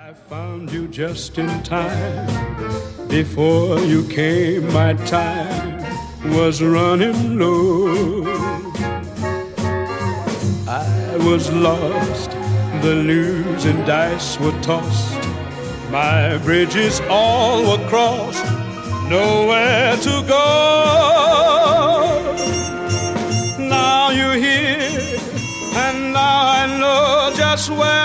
I found you just in time. Before you came, my time was running low. I was lost, the losing dice were tossed. My bridges all were crossed, nowhere to go. Now you're here, and now I know just where